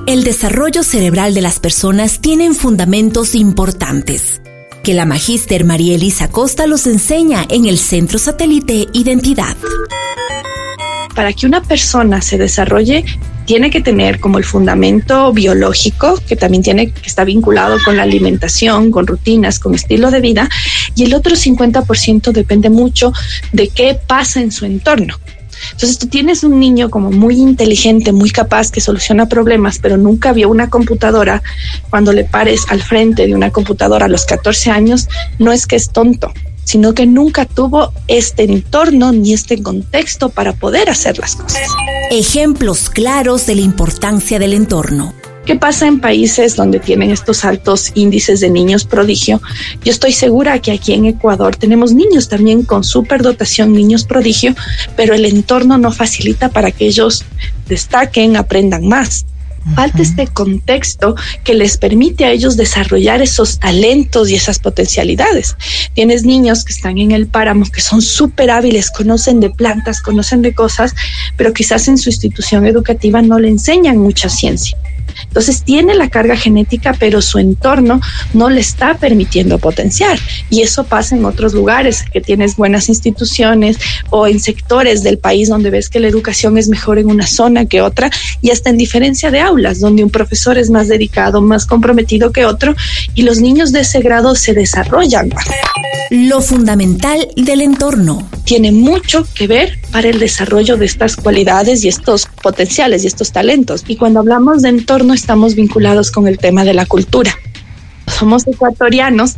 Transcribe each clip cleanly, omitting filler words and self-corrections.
El desarrollo cerebral de las personas tiene fundamentos importantes, que la magíster María Elisa Costa los enseña en el Centro Satélite Identidad. Para que una persona se desarrolle, tiene que tener como el fundamento biológico, que también está vinculado con la alimentación, con rutinas, con estilo de vida, y el otro 50% depende mucho de qué pasa en su entorno. Entonces tú tienes un niño como muy inteligente, muy capaz, que soluciona problemas, pero nunca vio una computadora. Cuando le pares al frente de una computadora a los 14 años, no es que es tonto, sino que nunca tuvo este entorno ni este contexto para poder hacer las cosas. Ejemplos claros de la importancia del entorno. ¿Qué pasa en países donde tienen estos altos índices de niños prodigio? Yo estoy segura que aquí en Ecuador tenemos niños también con superdotación, niños prodigio, pero el entorno no facilita para que ellos destaquen, aprendan más. Falta este contexto que les permite a ellos desarrollar esos talentos y esas potencialidades. Tienes niños que están en el páramo, que son súper hábiles, conocen de plantas, conocen de cosas, pero quizás en su institución educativa no le enseñan mucha ciencia. Entonces tiene la carga genética, pero su entorno no le está permitiendo potenciar. Y eso pasa en otros lugares, que tienes buenas instituciones o en sectores del país donde ves que la educación es mejor en una zona que otra, y hasta en diferencia de aulas, donde un profesor es más dedicado, más comprometido que otro, y los niños de ese grado se desarrollan. Lo fundamental del entorno tiene mucho que ver para el desarrollo de estas cualidades y estos potenciales y estos talentos. Y cuando hablamos de entorno, estamos vinculados con el tema de la cultura. Somos ecuatorianos,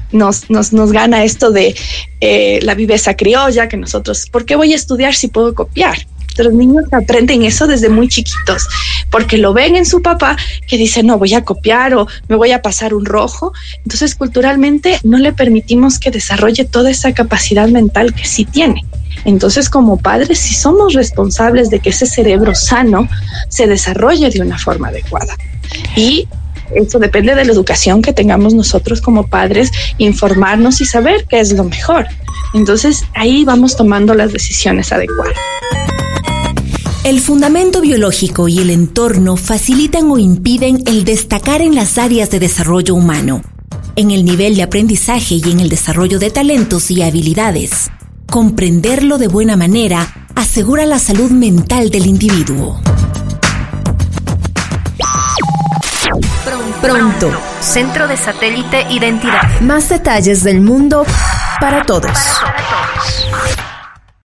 nos gana esto de la viveza criolla, que nosotros, ¿por qué voy a estudiar si puedo copiar? Los niños aprenden eso desde muy chiquitos, porque lo ven en su papá que dice, no, voy a copiar o me voy a pasar un rojo. Entonces, culturalmente no le permitimos que desarrolle toda esa capacidad mental que sí tiene. Entonces, como padres, sí somos responsables de que ese cerebro sano se desarrolle de una forma adecuada. Y eso depende de la educación que tengamos nosotros como padres, informarnos y saber qué es lo mejor. Entonces, ahí vamos tomando las decisiones adecuadas. El fundamento biológico y el entorno facilitan o impiden el destacar en las áreas de desarrollo humano, en el nivel de aprendizaje y en el desarrollo de talentos y habilidades. Comprenderlo de buena manera asegura la salud mental del individuo. Pronto, Centro de Satélite Identidad. Más detalles del mundo para todos.